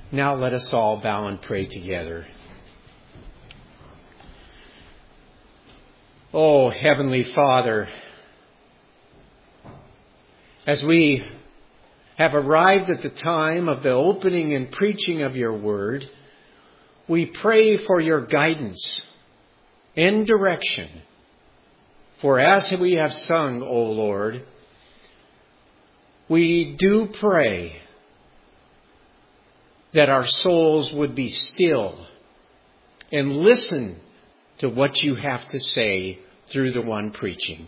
Now let us all bow and pray together. Oh, Heavenly Father, as we have arrived at the time of the opening and preaching of your word, we pray for your guidance and direction. For as we have sung, O Lord, we do pray that our souls would be still and listen to what you have to say through the one preaching.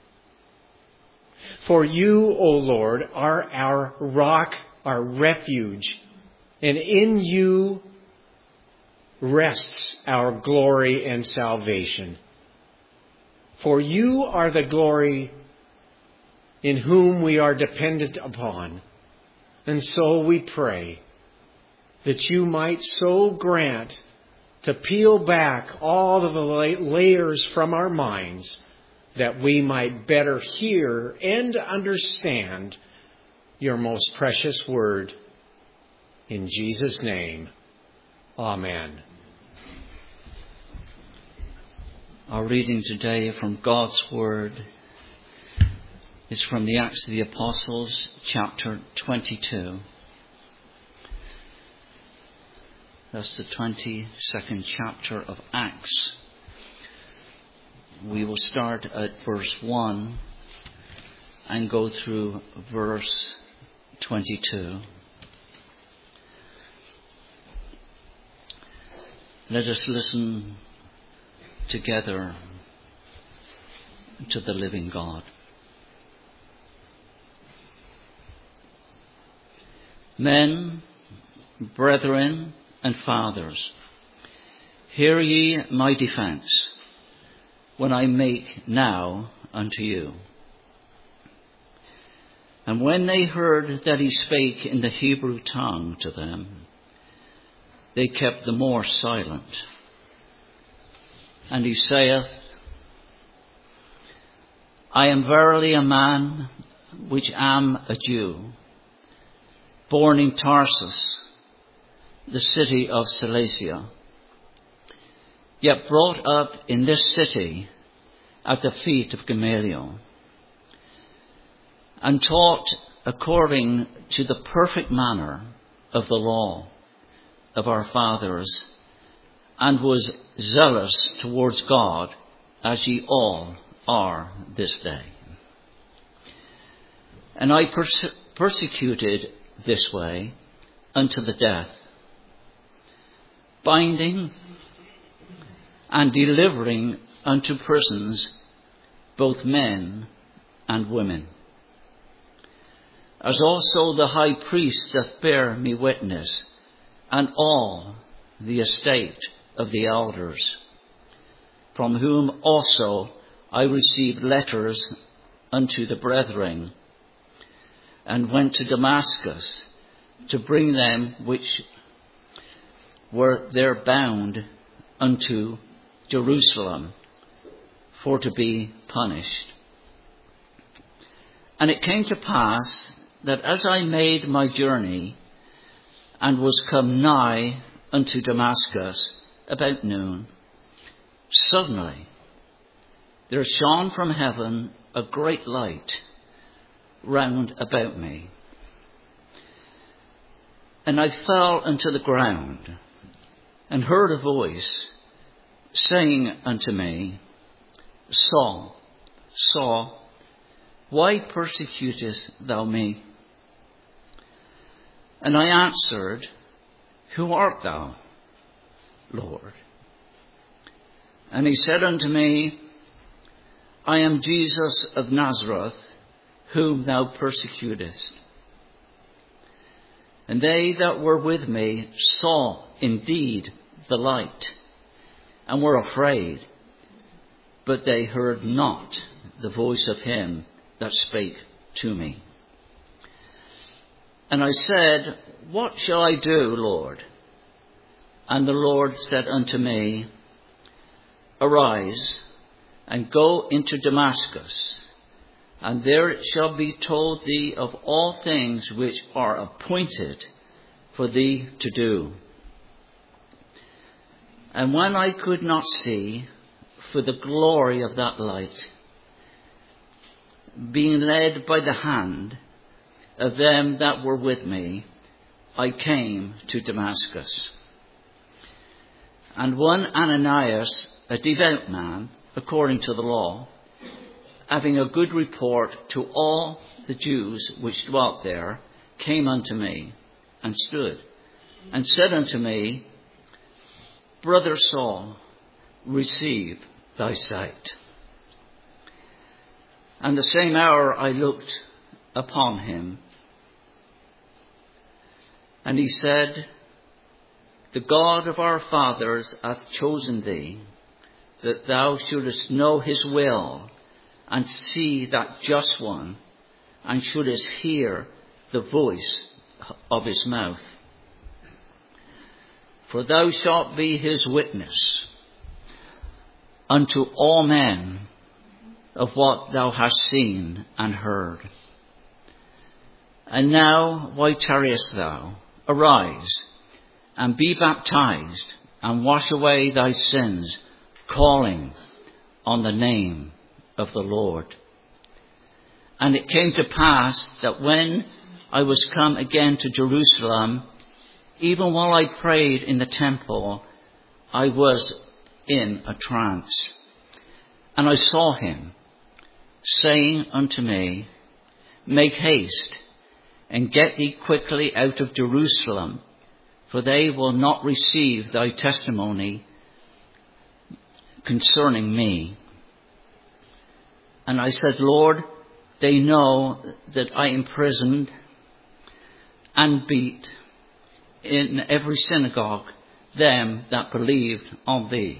For you, O Lord, are our rock, our refuge, and in you rests our glory and salvation. For you are the glory in whom we are dependent upon. And so we pray that you might so grant to peel back all of the layers from our minds that we might better hear and understand your most precious word. In Jesus' name, amen. Our reading today from God's Word is from the Acts of the Apostles, chapter 22. That's the 22nd chapter of Acts. We will start at verse 1 and go through verse 22. Let us listen together to the living God. Men, brethren, and fathers, hear ye my defence, when I make now unto you. And when they heard that he spake in the Hebrew tongue to them, they kept the more silent. And he saith, I am verily a man which am a Jew, born in Tarsus, the city of Cilicia, yet brought up in this city at the feet of Gamaliel, and taught according to the perfect manner of the law of our fathers, and was zealous towards God, as ye all are this day. And I persecuted this way unto the death, binding and delivering unto prisons both men and women. As also the high priest doth bear me witness, and all the estate of the elders, from whom also I received letters unto the brethren, and went to Damascus to bring them which were there bound unto Jerusalem, for to be punished. And it came to pass that as I made my journey, and was come nigh unto Damascus about noon, suddenly there shone from heaven a great light round about me. And I fell unto the ground, and heard a voice saying unto me, Saul, Saul, why persecutest thou me? And I answered, Who art thou, Lord? And he said unto me, I am Jesus of Nazareth, whom thou persecutest. And they that were with me saw indeed the light, and were afraid, but they heard not the voice of him that spake to me. And I said, What shall I do, Lord? And the Lord said unto me, Arise, and go into Damascus, and there it shall be told thee of all things which are appointed for thee to do. And when I could not see for the glory of that light, being led by the hand of them that were with me, I came to Damascus. And one Ananias, a devout man, according to the law, having a good report to all the Jews which dwelt there, came unto me, and stood, and said unto me, Brother Saul, receive thy sight. And the same hour I looked upon him, and he said, The God of our fathers hath chosen thee, that thou shouldest know his will, and see that just one, and shouldest hear the voice of his mouth. For thou shalt be his witness unto all men of what thou hast seen and heard. And now, why tarriest thou? Arise, and be baptized, and wash away thy sins, calling on the name of the Lord. And it came to pass that when I was come again to Jerusalem, even while I prayed in the temple, I was in a trance. And I saw him, saying unto me, Make haste, and get thee quickly out of Jerusalem, for they will not receive thy testimony concerning me. And I said, Lord, they know that I imprisoned and beat in every synagogue them that believed on thee.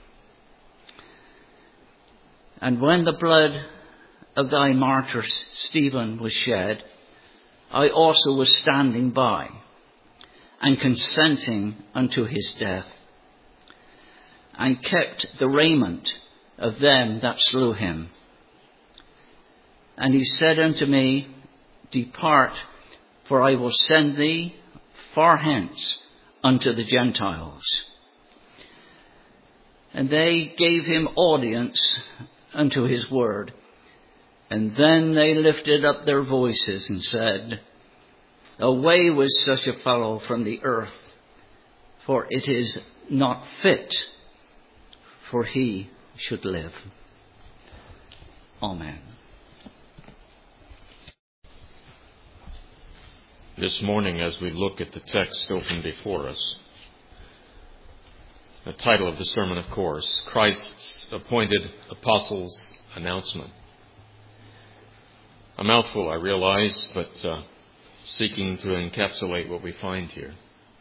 And when the blood of thy martyr Stephen was shed, I also was standing by, and consenting unto his death, and kept the raiment of them that slew him. And he said unto me, Depart, for I will send thee far hence unto the Gentiles. And they gave him audience unto his word. And then they lifted up their voices and said, Away with such a fellow from the earth, for it is not fit for he should live. Amen. This morning, as we look at the text open before us, the title of the sermon, of course, Christ's Appointed Apostles' Announcement. A mouthful, I realize, but seeking to encapsulate what we find here.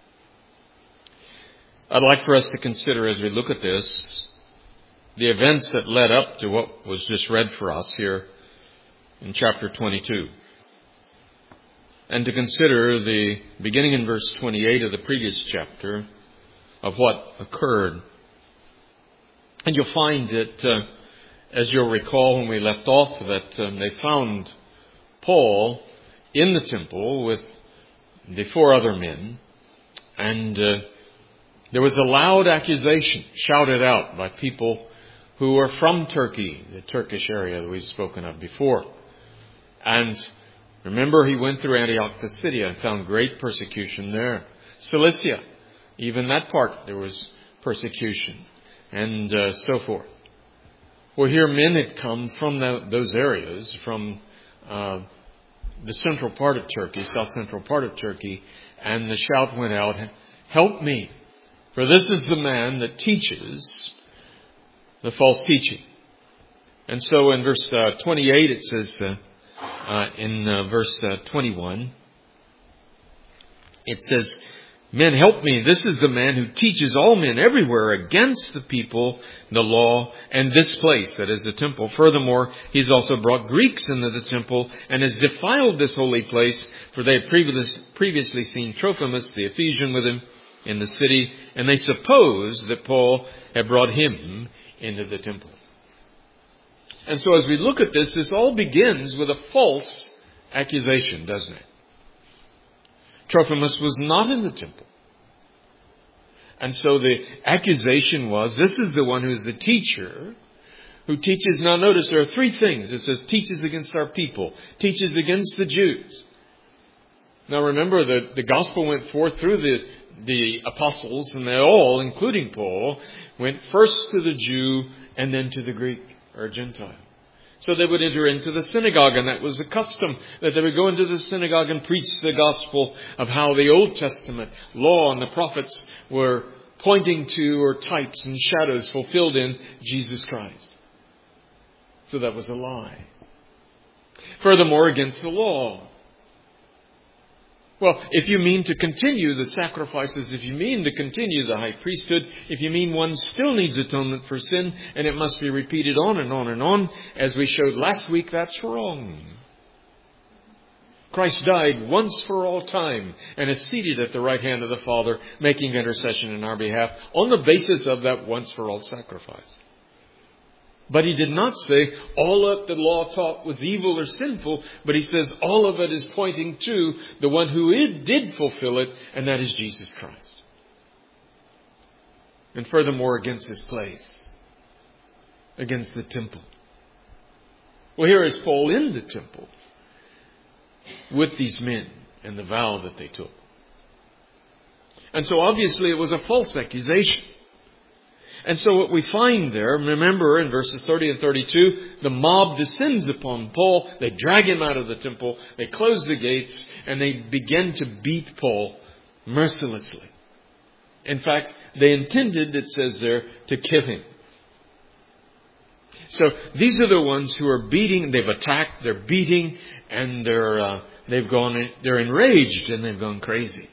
I'd like for us to consider, as we look at this, the events that led up to what was just read for us here in chapter 22. And to consider the beginning in verse 28 of the previous chapter of what occurred. And you'll find that, as you'll recall when we left off, that they found Paul in the temple with the 4 other men. And there was a loud accusation shouted out by people who were from Turkey, the Turkish area that we've spoken of before. And remember, he went through Antioch Pisidia and found great persecution there. Cilicia, even that part, there was persecution, and so forth. Well, here men had come from those areas, from the central part of Turkey, south central part of Turkey, and the shout went out, Help me, for this is the man that teaches the false teaching. And so in verse 28 it says, in verse 21, it says, Men, help me. This is the man who teaches all men everywhere against the people, the law, and this place, that is the temple. Furthermore, he's also brought Greeks into the temple and has defiled this holy place, for they had previously seen Trophimus, the Ephesian, with him in the city, and they supposed that Paul had brought him into the temple. And so as we look at this, this all begins with a false accusation, doesn't it? Trophimus was not in the temple. And so the accusation was, this is the one who is the teacher, who teaches. Now notice there are three things. It says teaches against our people, teaches against the Jews. Now remember that the gospel went forth through the apostles, and they all, including Paul, went first to the Jew and then to the Greek or Gentile. So they would enter into the synagogue, and that was the custom, that they would go into the synagogue and preach the gospel of how the Old Testament law and the prophets were pointing to, or types and shadows fulfilled in Jesus Christ. So that was a lie. Furthermore, against the law. Well, if you mean to continue the sacrifices, if you mean to continue the high priesthood, if you mean one still needs atonement for sin, and it must be repeated on and on and on, as we showed last week, that's wrong. Christ died once for all time and is seated at the right hand of the Father, making intercession in our behalf on the basis of that once for all sacrifice. But he did not say all that the law taught was evil or sinful, but he says all of it is pointing to the one who did fulfill it, and that is Jesus Christ. And furthermore, against his place, against the temple. Well, here is Paul in the temple with these men and the vow that they took. And so obviously it was a false accusation. And so what we find there, remember in verses 30 and 32, the mob descends upon Paul. They drag him out of the temple. They close the gates and they begin to beat Paul mercilessly. In fact, they intended, it says there, to kill him. So these are the ones who are beating. They've attacked, they're beating, and they're enraged and they've gone crazy.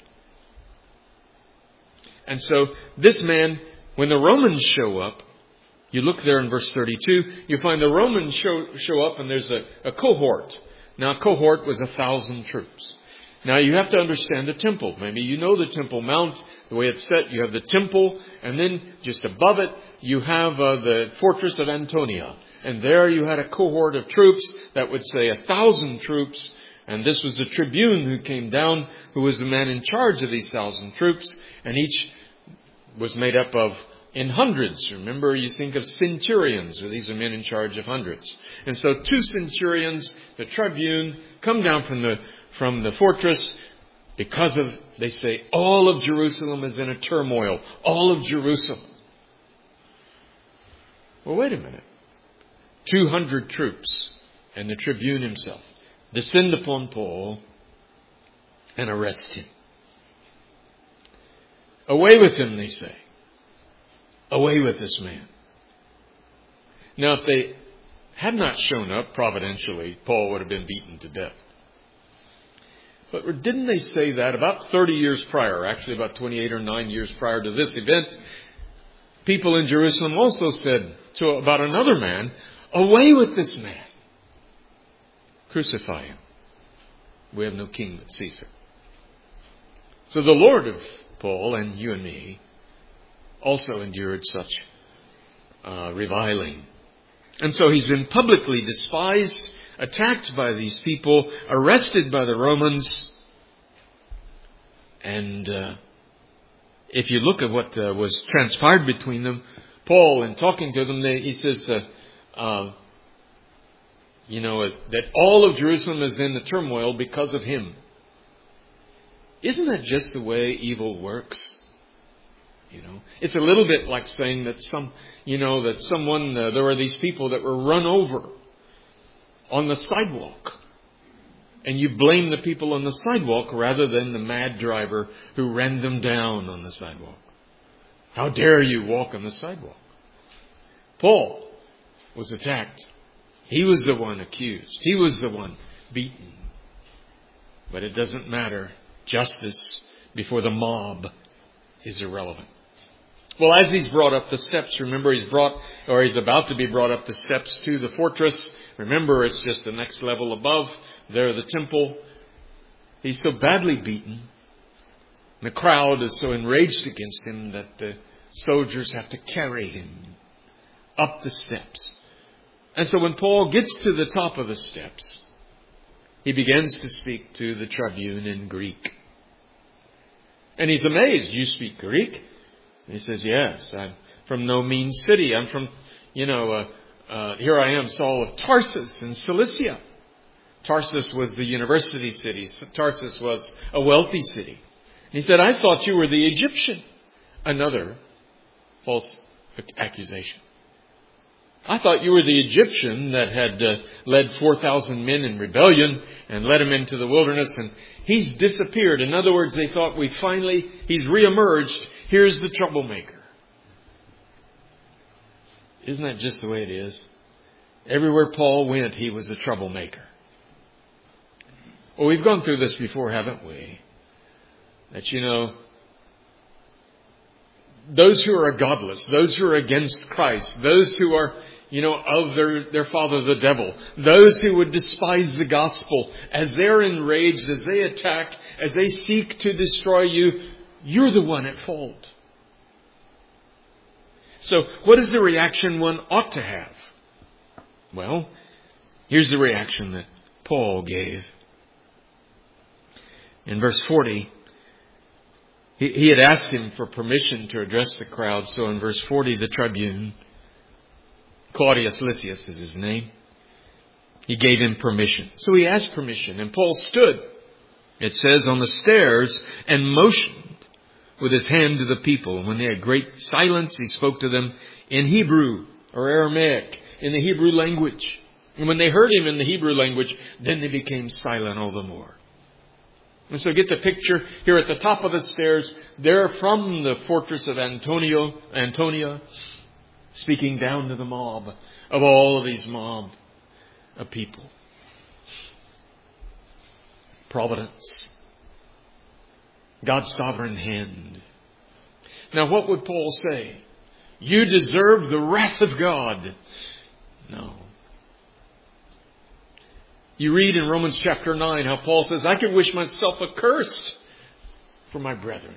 And so this man, when the Romans show up, you look there in verse 32, you find the Romans show up and there's a cohort. Now a cohort was 1,000 troops. Now you have to understand the temple. Maybe you know the Temple Mount, the way it's set. You have the temple, and then just above it you have the fortress of Antonia. And there you had a cohort of troops that would say 1,000 troops. And this was the tribune who came down, who was the man in charge of these 1,000 troops. And each was made up of, in hundreds. Remember, you think of centurions, or these are men in charge of hundreds. And so 2 centurions, the tribune, come down from the fortress because of, they say, all of Jerusalem is in a turmoil. All of Jerusalem. Well, wait a minute. 200 troops and the tribune himself descend upon Paul and arrest him. Away with him, they say. Away with this man. Now, if they had not shown up providentially, Paul would have been beaten to death. But didn't they say that about 30 years prior, actually about 28 or 9 years prior to this event, people in Jerusalem also said about another man, away with this man. Crucify him. We have no king but Caesar. So the Lord of Paul and you and me also endured such reviling. And so he's been publicly despised, attacked by these people, arrested by the Romans. And if you look at what was transpired between them, Paul, in talking to them, he says, that all of Jerusalem is in the turmoil because of him. Isn't that just the way evil works? It's a little bit like saying that there were these people that were run over on the sidewalk. And you blame the people on the sidewalk rather than the mad driver who ran them down on the sidewalk. How dare you walk on the sidewalk? Paul was attacked. He was the one accused. He was the one beaten. But it doesn't matter. Justice before the mob is irrelevant. Well, as he's brought up the steps, remember he's about to be brought up the steps to the fortress. Remember, it's just the next level above. There, the temple. He's so badly beaten. The crowd is so enraged against him that the soldiers have to carry him up the steps. And so when Paul gets to the top of the steps, he begins to speak to the tribune in Greek. And he's amazed. You speak Greek? And he says, yes, I'm from no mean city. I'm from, here I am, Saul of Tarsus in Cilicia. Tarsus was the university city. Tarsus was a wealthy city. And he said, I thought you were the Egyptian. Another false accusation. I thought you were the Egyptian that had led 4,000 men in rebellion and led them into the wilderness, and he's disappeared. In other words, they thought he's reemerged. Here's the troublemaker. Isn't that just the way it is? Everywhere Paul went, he was a troublemaker. Well, we've gone through this before, haven't we? That, those who are godless, those who are against Christ, those who are, of their father the devil, those who would despise the gospel, as they're enraged, as they attack, as they seek to destroy you, you're the one at fault. So what is the reaction one ought to have? Well, here's the reaction that Paul gave. In verse 40, he had asked him for permission to address the crowd. So in verse 40, the tribune, Claudius Lysias is his name, he gave him permission. So he asked permission, and Paul stood, it says, on the stairs and motioned with his hand to the people. And when they had great silence, he spoke to them in Hebrew or Aramaic, in the Hebrew language. And when they heard him in the Hebrew language, then they became silent all the more. And so get the picture here at the top of the stairs. They're from the fortress of Antonia, speaking down to the mob of all of these mob of people. Providence. God's sovereign hand. Now what would Paul say? You deserve the wrath of God. No. You read in Romans chapter 9 how Paul says, I could wish myself accursed for my brethren.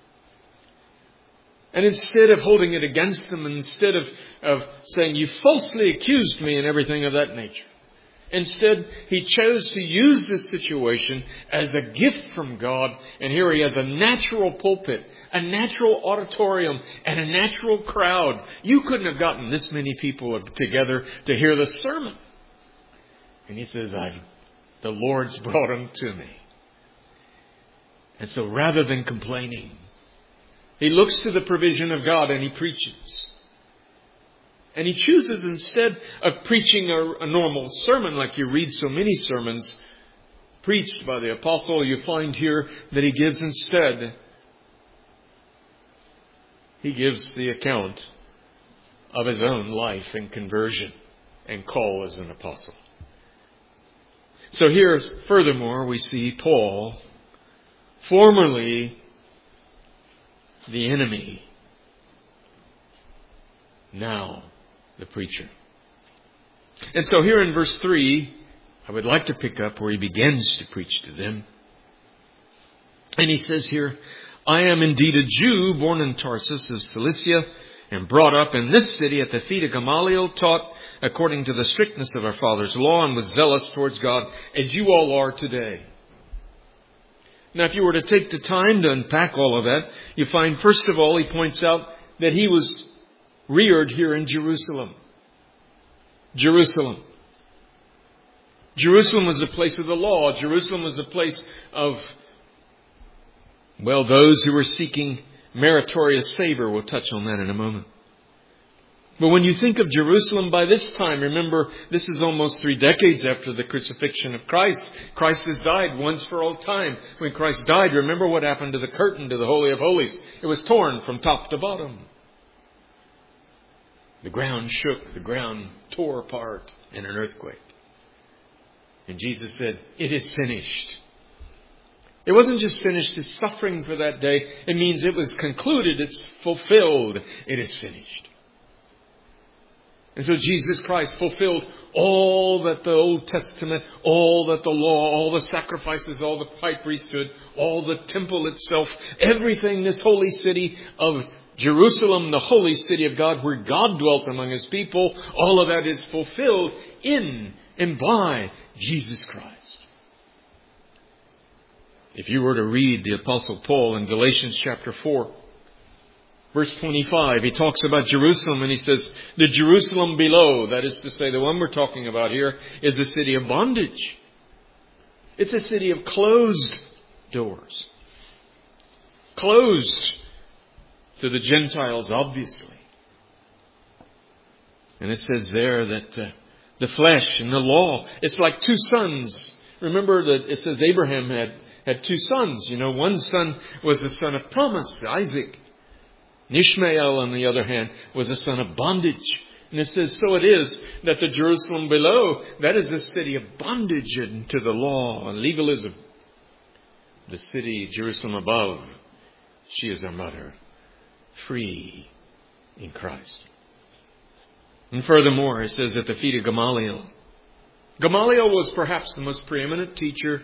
And instead of holding it against them, instead of saying, you falsely accused me and everything of that nature, instead he chose to use this situation as a gift from God. And here he has a natural pulpit, a natural auditorium, and a natural crowd. You couldn't have gotten this many people together to hear the sermon. And he says, the Lord's brought them to me. And so rather than complaining, he looks to the provision of God and he preaches. And he chooses, instead of preaching a normal sermon like you read so many sermons preached by the apostle, you find here that he gives instead, he gives the account of his own life and conversion and call as an apostle. So here, furthermore, we see Paul, formerly the enemy, now the preacher. And so here in verse 3, I would like to pick up where he begins to preach to them. And he says here, I am indeed a Jew, born in Tarsus of Cilicia, and brought up in this city at the feet of Gamaliel, taught according to the strictness of our father's law, and was zealous towards God, as you all are today. Now, if you were to take the time to unpack all of that, you find, first of all, he points out that he was reared here in Jerusalem. Jerusalem. Jerusalem was a place of the law. Jerusalem was a place of, those who were seeking meritorious favor. We'll touch on that in a moment. But when you think of Jerusalem by this time, remember, this is almost 3 decades after the crucifixion of Christ. Christ has died once for all time. When Christ died, remember what happened to the curtain to the Holy of Holies. It was torn from top to bottom. The ground shook. The ground tore apart in an earthquake. And Jesus said, it is finished. It wasn't just finished as suffering for that day. It means it was concluded. It's fulfilled. It is finished. And so Jesus Christ fulfilled all that the Old Testament, all that the law, all the sacrifices, all the high priesthood, all the temple itself, everything, this holy city of Jerusalem, the holy city of God, where God dwelt among his people, all of that is fulfilled in and by Jesus Christ. If you were to read the Apostle Paul in Galatians chapter 4, verse 25, he talks about Jerusalem and he says, the Jerusalem below, that is to say, the one we're talking about here, is a city of bondage. It's a city of closed doors. Closed to the Gentiles, obviously. And it says there that the flesh and the law, it's like two sons. Remember that it says Abraham had two sons. You know, one son was a son of promise, Isaac. And Ishmael, on the other hand, was a son of bondage. And it says, so it is that the Jerusalem below, that is a city of bondage to the law and legalism. The city, Jerusalem above, she is our mother, free in Christ. And furthermore, it says at the feet of Gamaliel. Gamaliel was perhaps the most preeminent teacher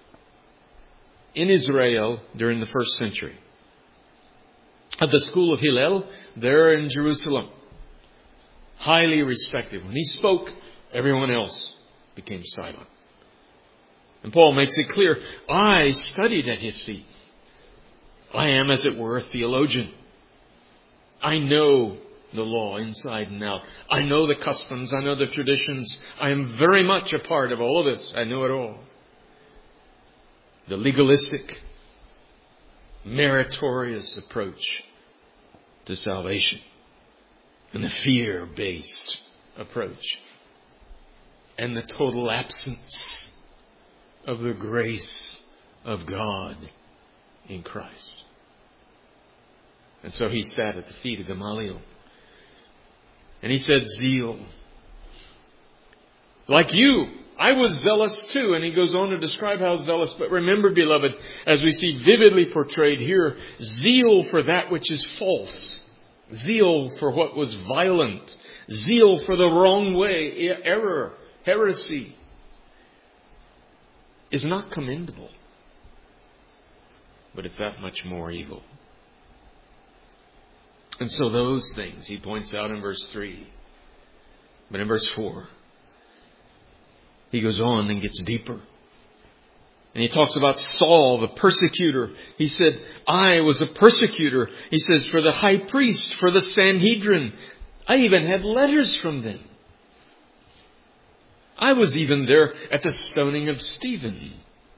in Israel during the first century. At the school of Hillel, there in Jerusalem. Highly respected. When he spoke, everyone else became silent. And Paul makes it clear, I studied at his feet. I am, as it were, a theologian. I know the law inside and out. I know the customs. I know the traditions. I am very much a part of all of this. I know it all. The legalistic, meritorious approach to salvation. And the fear-based approach. And the total absence of the grace of God in Christ. And so he sat at the feet of Gamaliel. And he said, zeal. Like you, I was zealous too. And he goes on to describe how zealous. But remember, beloved, as we see vividly portrayed here, zeal for that which is false. Zeal for what was violent. Zeal for the wrong way, error, heresy, is not commendable. But it's that much more evil. And so those things he points out in verse 3. But in verse 4, he goes on and gets deeper. And he talks about Saul, the persecutor. He said, I was a persecutor. He says, for the high priest, for the Sanhedrin. I even had letters from them. I was even there at the stoning of Stephen.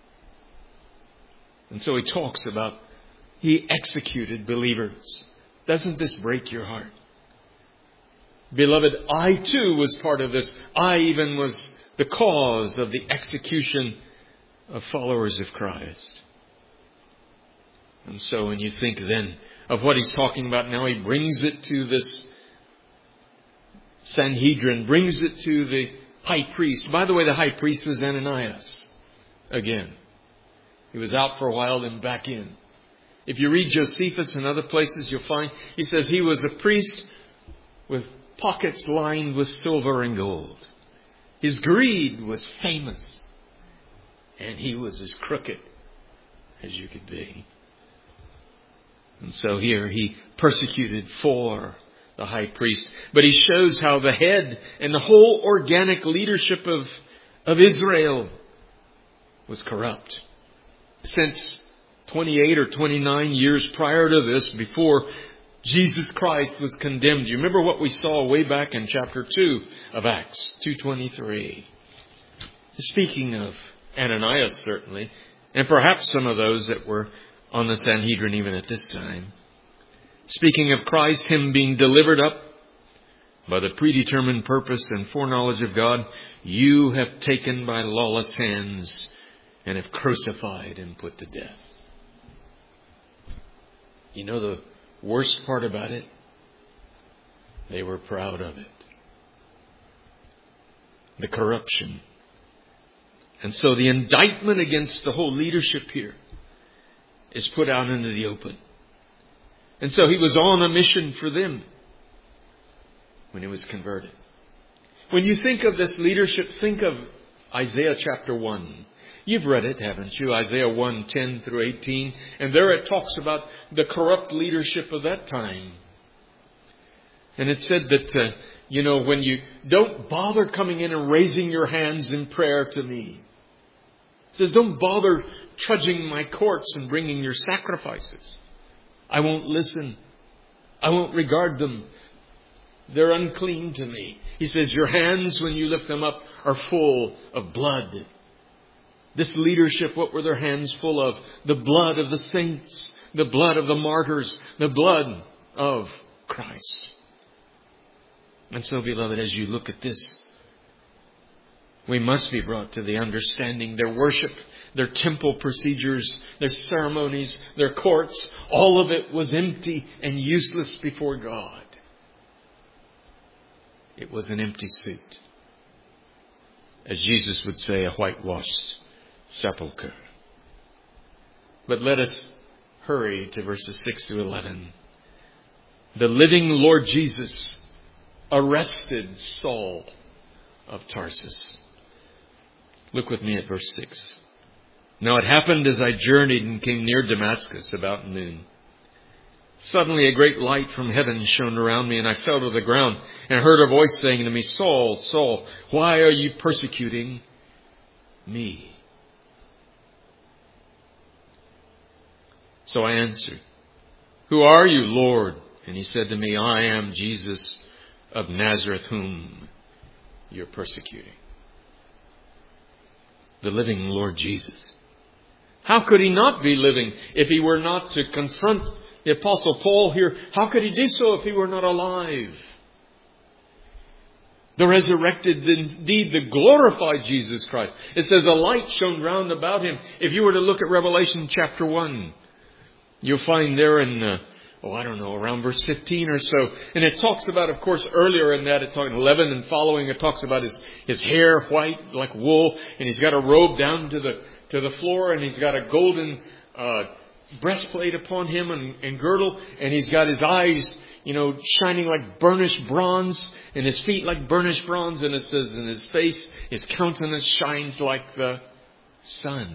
And so he talks about he executed believers. Doesn't this break your heart? Beloved, I too was part of this. I even was the cause of the execution of followers of Christ. And so when you think then of what he's talking about now, he brings it to this Sanhedrin, brings it to the high priest. By the way, the high priest was Ananias. Again, he was out for a while, then back in. If you read Josephus and other places, you'll find he says he was a priest with pockets lined with silver and gold. His greed was famous. And he was as crooked as you could be. And so here he persecuted for the high priest. But he shows how the head and the whole organic leadership of Israel was corrupt. Since 28 or 29 years prior to this, before Jesus Christ was condemned. You remember what we saw way back in chapter 2 of Acts 2:23. Speaking of Ananias, certainly, and perhaps some of those that were on the Sanhedrin even at this time. Speaking of Christ, him being delivered up by the predetermined purpose and foreknowledge of God, you have taken by lawless hands and have crucified and put to death. You know the worst part about it? They were proud of it. The corruption. And so the indictment against the whole leadership here is put out into the open. And so he was on a mission for them when he was converted. When you think of this leadership, think of Isaiah chapter 1. You've read it, haven't you? Isaiah 1:10 through 18. And there it talks about the corrupt leadership of that time. And it said that, when you don't bother coming in and raising your hands in prayer to me. It says, don't bother trudging my courts and bringing your sacrifices. I won't listen. I won't regard them. They're unclean to me. He says, your hands, when you lift them up, are full of blood. This leadership, what were their hands full of? The blood of the saints, the blood of the martyrs, the blood of Christ. And so, beloved, as you look at this, we must be brought to the understanding their worship, their temple procedures, their ceremonies, their courts, all of it was empty and useless before God. It was an empty suit. As Jesus would say, a whitewashed sepulchre. But let us hurry to verses 6 to 11. The living Lord Jesus arrested Saul of Tarsus. Look with me at verse 6. Now it happened as I journeyed and came near Damascus about noon. Suddenly a great light from heaven shone around me, and I fell to the ground and heard a voice saying to me, Saul, Saul, why are you persecuting me? So I answered, who are you, Lord? And he said to me, I am Jesus of Nazareth, whom you're persecuting. The living Lord Jesus. How could he not be living if he were not to confront the Apostle Paul here? How could he do so if he were not alive? The resurrected, indeed the glorified Jesus Christ. It says a light shone round about him. If you were to look at Revelation chapter 1, you'll find there in, around verse 15 or so. And it talks about, of course, earlier in that, it talks 11 and following, it talks about his hair white like wool. And he's got a robe down to the floor, and he's got a golden breastplate upon him and girdle. And he's got his eyes, shining like burnished bronze, and his feet like burnished bronze. And it says in his face, his countenance shines like the sun.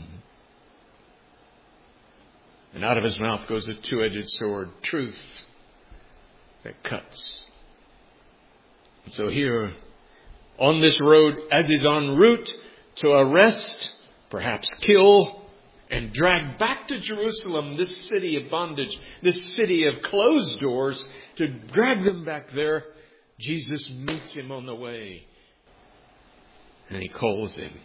And out of his mouth goes a two-edged sword, truth that cuts. And so here, on this road, as he's en route to arrest, perhaps kill, and drag back to Jerusalem, this city of bondage, this city of closed doors, to drag them back there, Jesus meets him on the way. And he calls him.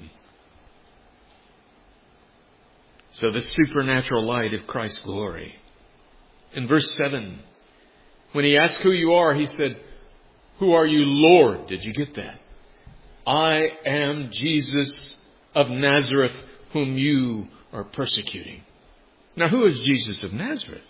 So the supernatural light of Christ's glory. In verse 7, when he asked who you are, he said, who are you, Lord? Did you get that? I am Jesus of Nazareth, whom you are persecuting. Now, who is Jesus of Nazareth?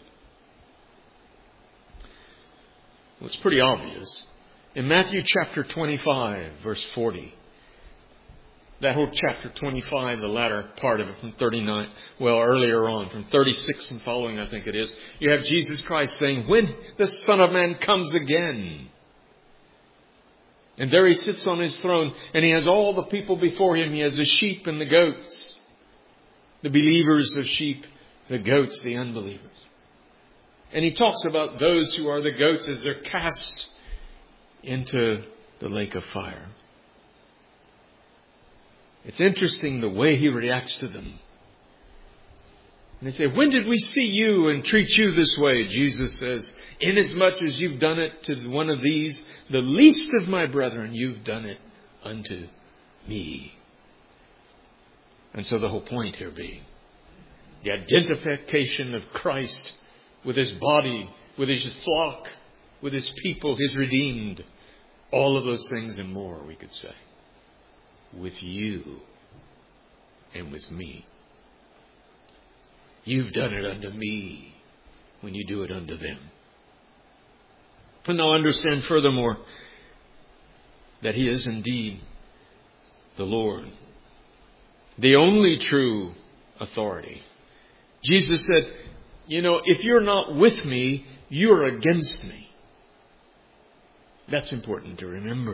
Well, it's pretty obvious. In Matthew chapter 25, verse 40, that whole chapter 25, the latter part of it from 39, earlier on, from 36 and following, I think it is, you have Jesus Christ saying, when the Son of Man comes again. And there he sits on his throne, and he has all the people before him. He has the sheep and the goats. The believers of sheep, the goats, the unbelievers. And he talks about those who are the goats as they're cast into the lake of fire. It's interesting the way he reacts to them. And they say, when did we see you and treat you this way? Jesus says, inasmuch as you've done it to one of these, the least of my brethren, you've done it unto me. And so the whole point here being the identification of Christ with his body, with his flock, with his people, his redeemed. All of those things and more, we could say. With you and with me. You've done it unto me when you do it unto them. And now understand furthermore that he is indeed the Lord, the only true authority. Jesus said, if you're not with me, you're against me. That's important to remember.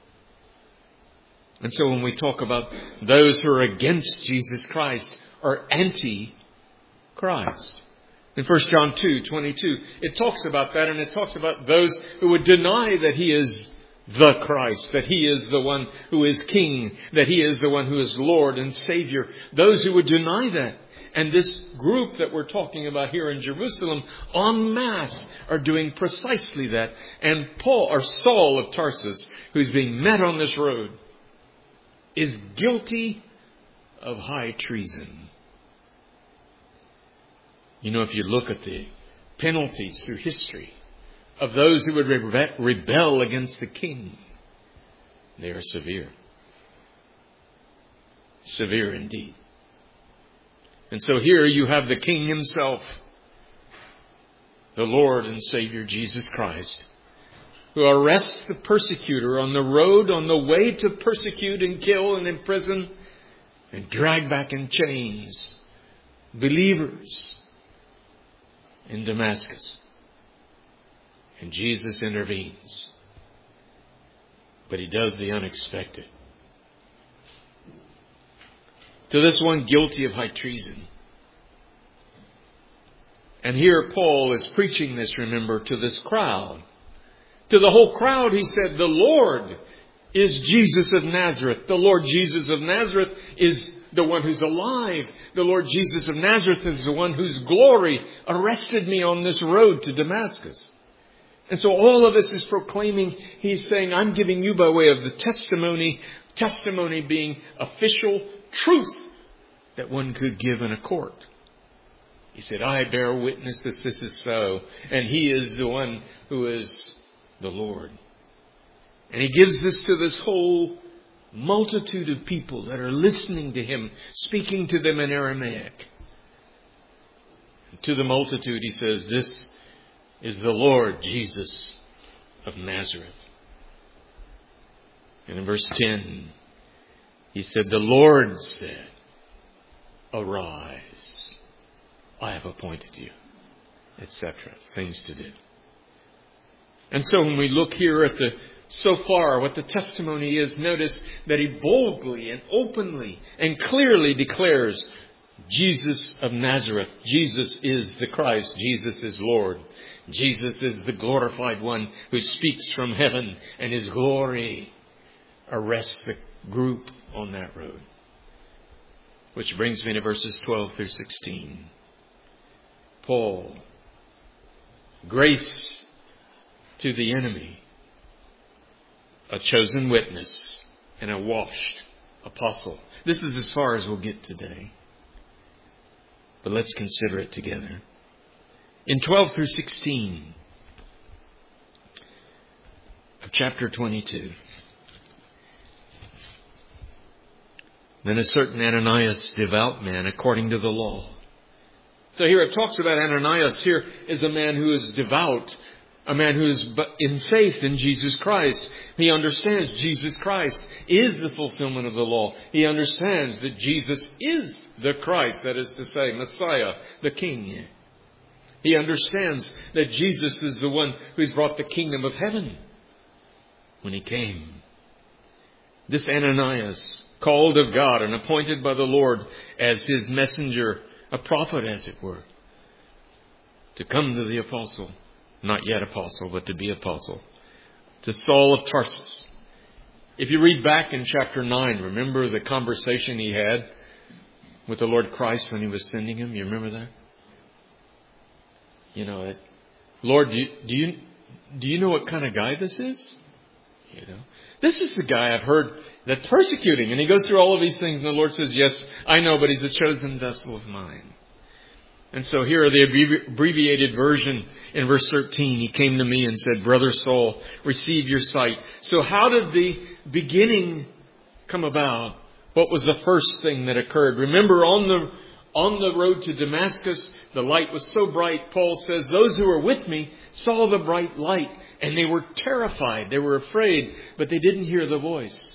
And so when we talk about those who are against Jesus Christ are anti-Christ. In 1 John 2:22, it talks about that, and it talks about those who would deny that he is the Christ, that he is the one who is King, that he is the one who is Lord and Savior. Those who would deny that. And this group that we're talking about here in Jerusalem, en masse, are doing precisely that. And Saul of Tarsus, who's being met on this road, is guilty of high treason. You know, if you look at the penalties through history of those who would rebel against the king, they are severe. Severe indeed. And so here you have the King himself, the Lord and Savior Jesus Christ, who arrests the persecutor on the road, on the way to persecute and kill and imprison and drag back in chains believers in Damascus. And Jesus intervenes. But he does the unexpected. To this one guilty of high treason. And here Paul is preaching this, remember, to this crowd. To the whole crowd he said, the Lord is Jesus of Nazareth. The Lord Jesus of Nazareth is the one who's alive. The Lord Jesus of Nazareth is the one whose glory arrested me on this road to Damascus. And so all of this is proclaiming, he's saying, I'm giving you by way of the testimony being official truth that one could give in a court. He said, I bear witness that this is so. And he is the one who is the Lord. And he gives this to this whole multitude of people that are listening to him, speaking to them in Aramaic. And to the multitude he says, this is the Lord Jesus of Nazareth. And in verse 10, he said, the Lord said, arise, I have appointed you, etc. Things to do. And so when we look here at so far what the testimony is, notice that he boldly and openly and clearly declares Jesus of Nazareth. Jesus is the Christ. Jesus is Lord. Jesus is the glorified one who speaks from heaven, and his glory arrests the group on that road. Which brings me to verses 12 through 16. Paul, grace to the enemy, a chosen witness, and a washed apostle. This is as far as we'll get today. But let's consider it together. In 12 through 16 of chapter 22, then a certain Ananias, devout man, according to the law. So here it talks about Ananias. Here is a man who is devout, a man who is in faith in Jesus Christ. He understands Jesus Christ is the fulfillment of the law. He understands that Jesus is the Christ, that is to say, Messiah, the King. He understands that Jesus is the one who's brought the kingdom of heaven when he came. This Ananias, called of God and appointed by the Lord as his messenger, a prophet as it were, to come to the apostle, not yet apostle, but to be apostle, to Saul of Tarsus. If you read back in chapter 9, remember the conversation he had with the Lord Christ when he was sending him? You remember that? You know, Lord, do you know what kind of guy this is? You know, this is the guy I've heard that's persecuting. And he goes through all of these things, and the Lord says, yes, I know, but he's a chosen vessel of mine. And so here are the abbreviated version in verse 13. He came to me and said, Brother Saul, receive your sight. So how did the beginning come about? What was the first thing that occurred? Remember, on the road to Damascus, the light was so bright, Paul says, those who were with me saw the bright light, and they were terrified. They were afraid, but they didn't hear the voice.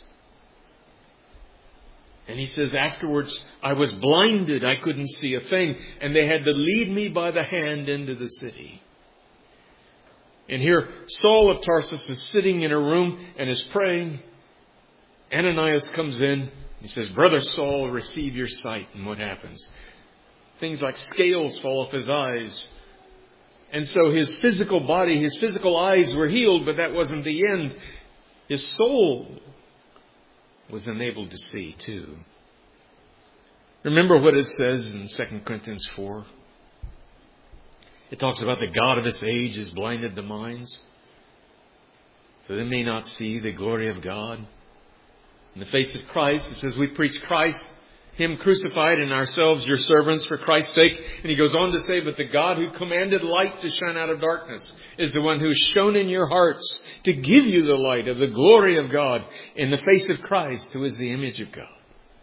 And he says, afterwards, I was blinded. I couldn't see a thing. And they had to lead me by the hand into the city. And here, Saul of Tarsus is sitting in a room and is praying. Ananias comes in. He says, Brother Saul, receive your sight. And what happens? Things like scales fall off his eyes. And so his physical body, his physical eyes were healed, but that wasn't the end. His soul was enabled to see too. Remember what it says in 2 Corinthians 4? It talks about the God of this age has blinded the minds, so they may not see the glory of God. In the face of Christ, it says we preach Christ, Him crucified, and ourselves your servants for Christ's sake. And he goes on to say, but the God who commanded light to shine out of darkness is the one who has shone in your hearts to give you the light of the glory of God in the face of Christ, who is the image of God.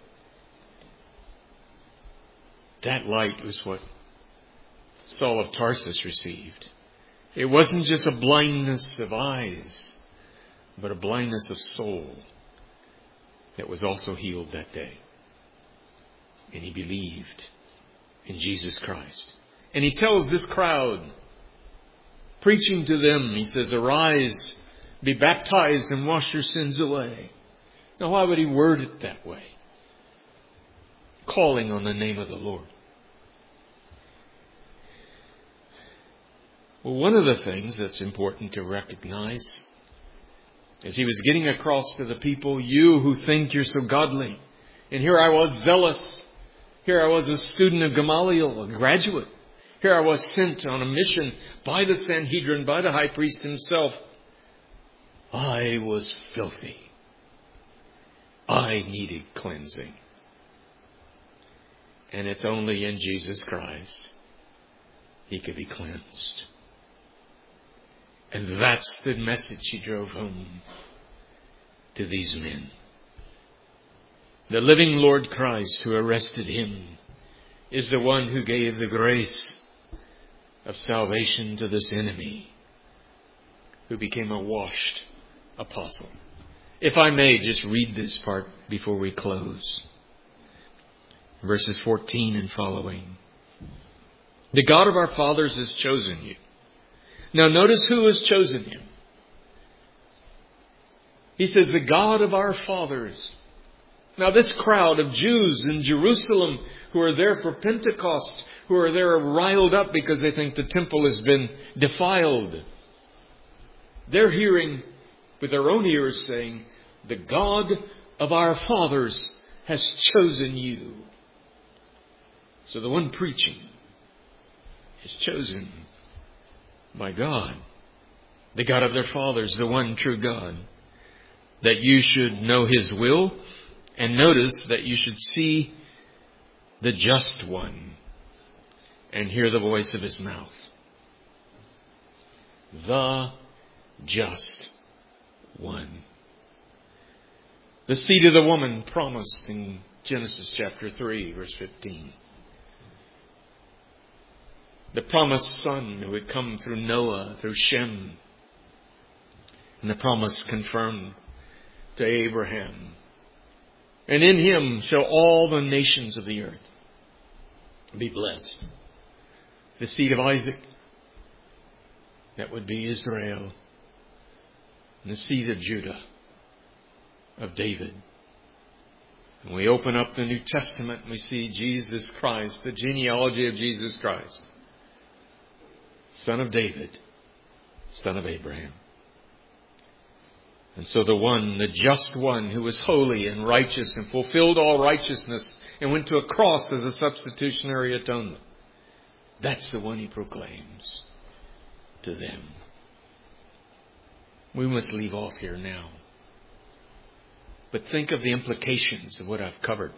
That light was what Saul of Tarsus received. It wasn't just a blindness of eyes, but a blindness of soul that was also healed that day. And he believed in Jesus Christ. And he tells this crowd, preaching to them, he says, arise, be baptized and wash your sins away. Now why would he word it that way? Calling on the name of the Lord. Well, one of the things that's important to recognize as he was getting across to the people, you who think you're so godly. And here I was zealous. Here I was a student of Gamaliel, a graduate. Here I was sent on a mission by the Sanhedrin, by the high priest himself. I was filthy. I needed cleansing. And it's only in Jesus Christ he could be cleansed. And that's the message he drove home to these men. The living Lord Christ who arrested him is the one who gave the grace of salvation to this enemy, who became a washed apostle. If I may just read this part before we close. Verses 14 and following. The God of our fathers has chosen you. Now notice who has chosen him. He says, the God of our fathers. Now this crowd of Jews in Jerusalem who are there for Pentecost, who are there riled up because they think the temple has been defiled. They're hearing with their own ears saying, the God of our fathers has chosen you. So the one preaching is chosen by God, the God of their fathers, the one true God, that you should know his will, and notice that you should see the just one and hear the voice of his mouth. The just one. The seed of the woman promised in Genesis chapter 3, verse 15. The promised son who would come through Noah, through Shem. And the promise confirmed to Abraham. And in him shall all the nations of the earth be blessed. The seed of Isaac, that would be Israel. And the seed of Judah, of David. And we open up the New Testament and we see Jesus Christ, the genealogy of Jesus Christ. Son of David, son of Abraham. And so the one, the just one who was holy and righteous and fulfilled all righteousness and went to a cross as a substitutionary atonement. That's the one he proclaims to them. We must leave off here now. But think of the implications of what I've covered.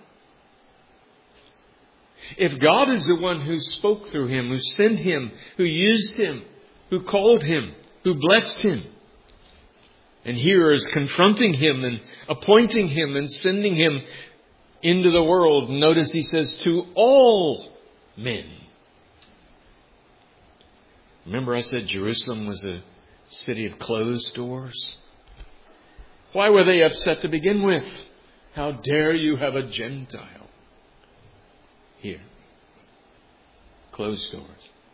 If God is the one who spoke through him, who sent him, who used him, who called him, who blessed him, and here is confronting him and appointing him and sending him into the world, notice he says, to all men. Remember I said Jerusalem was a city of closed doors? Why were they upset to begin with? How dare you have a Gentile here? Closed doors.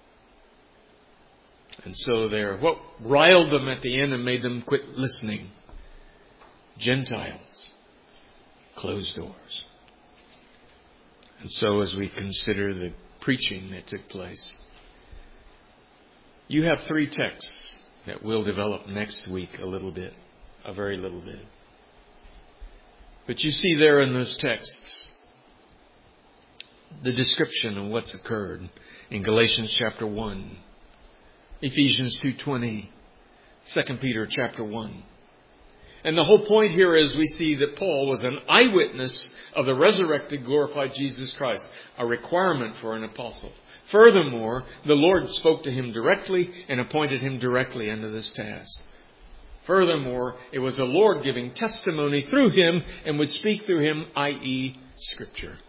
And so what riled them at the end and made them quit listening? Gentiles. Closed doors. And so as we consider the preaching that took place, you have 3 texts that we'll develop next week a little bit. A very little bit. But you see there in those texts the description of what's occurred in Galatians chapter 1, Ephesians 2:20, 2 Peter chapter 1. And the whole point here is we see that Paul was an eyewitness of the resurrected, glorified Jesus Christ, a requirement for an apostle. Furthermore, the Lord spoke to him directly and appointed him directly unto this task. Furthermore, it was the Lord giving testimony through him and would speak through him, i.e., Scripture.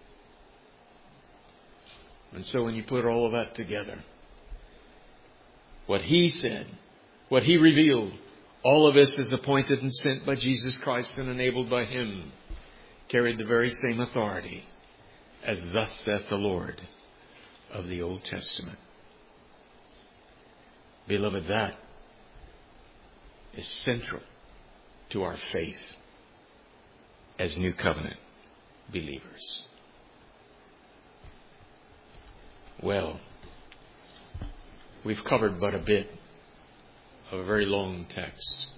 And so when you put all of that together, what he said, what he revealed, all of this is appointed and sent by Jesus Christ and enabled by him, carried the very same authority as thus saith the Lord of the Old Testament. Beloved, that is central to our faith as New Covenant believers. Well, we've covered but a bit of a very long text.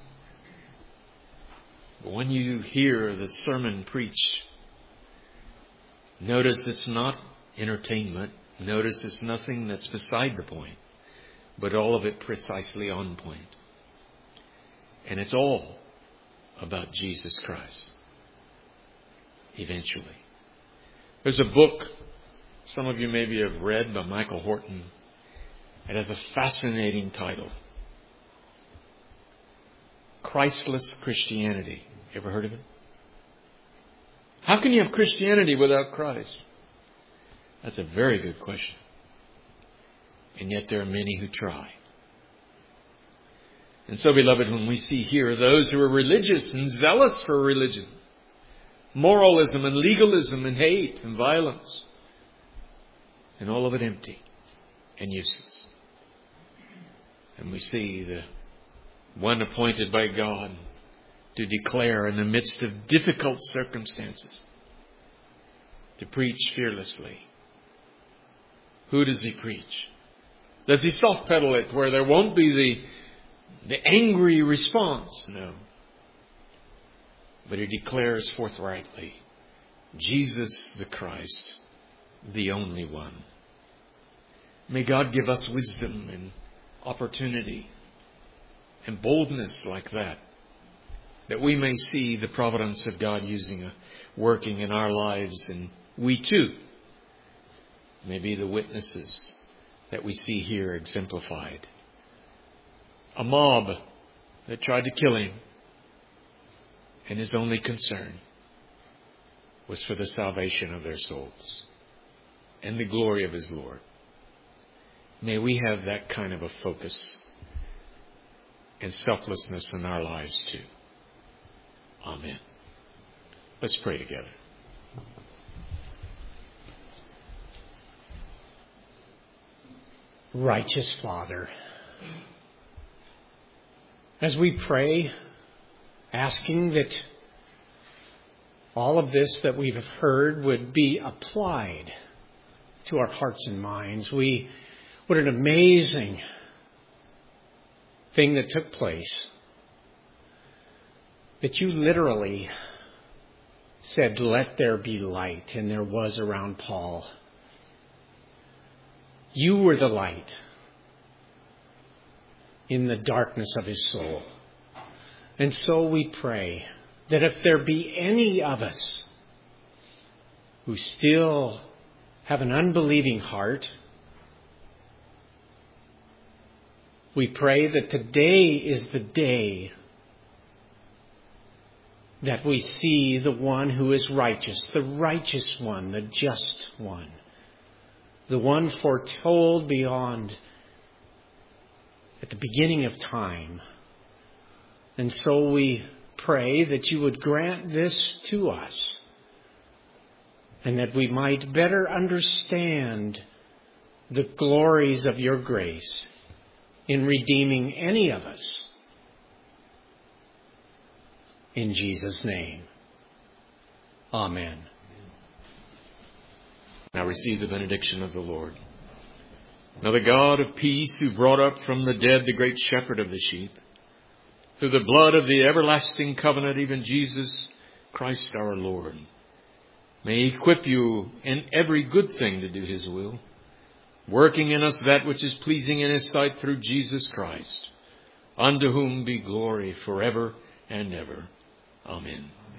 But when you hear the sermon preached, notice it's not entertainment. Notice it's nothing that's beside the point, but all of it precisely on point. And it's all about Jesus Christ. Eventually. There's a book some of you maybe have read by Michael Horton. It has a fascinating title. Christless Christianity. You ever heard of it? How can you have Christianity without Christ? That's a very good question. And yet there are many who try. And so, beloved, when we see here those who are religious and zealous for religion, moralism and legalism and hate and violence, and all of it empty and useless. And we see the one appointed by God to declare in the midst of difficult circumstances, to preach fearlessly. Who does he preach? Does he soft pedal it where there won't be the angry response? No. But he declares forthrightly, Jesus the Christ, the only one. May God give us wisdom and opportunity and boldness like that we may see the providence of God working in our lives, and we too may be the witnesses that we see here exemplified. A mob that tried to kill him, and his only concern was for the salvation of their souls and the glory of his Lord. May we have that kind of a focus and selflessness in our lives too. Amen. Let's pray together. Righteous Father, as we pray, asking that all of this that we've heard would be applied to our hearts and minds. What an amazing thing that took place. That you literally said, let there be light, and there was around Paul. You were the light in the darkness of his soul. And so we pray that if there be any of us who still have an unbelieving heart, we pray that today is the day that we see the one who is righteous, the righteous one, the just one, the one foretold beyond at the beginning of time. And so we pray that you would grant this to us, and that we might better understand the glories of your grace in redeeming any of us. In Jesus' name. Amen. Now receive the benediction of the Lord. Now the God of peace, who brought up from the dead the great shepherd of the sheep, through the blood of the everlasting covenant, even Jesus Christ our Lord, may He equip you in every good thing to do His will, working in us that which is pleasing in His sight through Jesus Christ, unto whom be glory forever and ever. Amen.